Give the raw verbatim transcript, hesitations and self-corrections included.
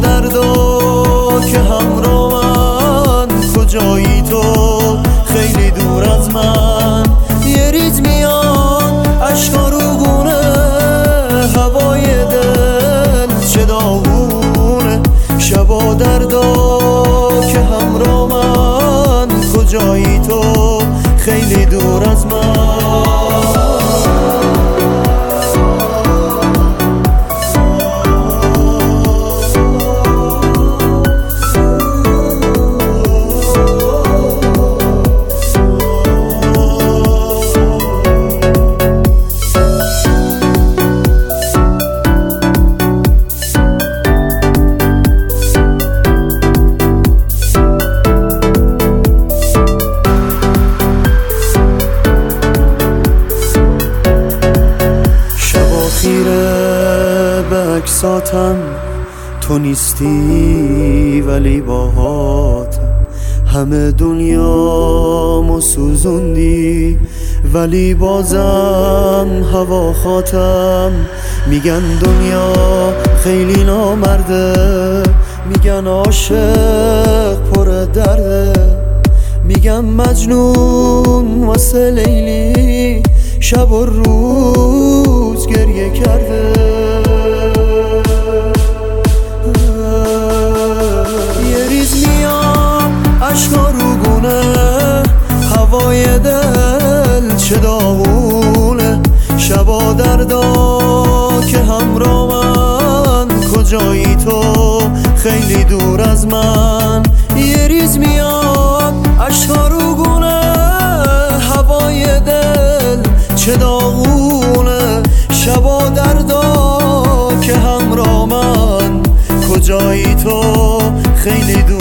دردا که همراه من، کجایی تو خیلی دور از من. یه ریز میاد اشکا رو گونه، هوای دل چه داغونه. شبا دردا که همراه من، کجایی تو خیلی دور از من. خیره به عکساتم تو نیستی ولی باهاتم. همه دنیامو سوزوندی ولی بازم هوا خاتم. میگن دنیا خیلی نامرده، میگن عاشق پر درده، میگن مجنون واسه لیلی شب و روز گریه کرده. یه ریز میاد اشکا رو گونه، هوای دل چه داغونه. شبا دردا که همراه من، کجایی تو خیلی دور از من. یه ریز میاد اشکا رو گونه، هوای دل چه داغونه. شبا دردا که همراه من، کجایی تو خیلی دور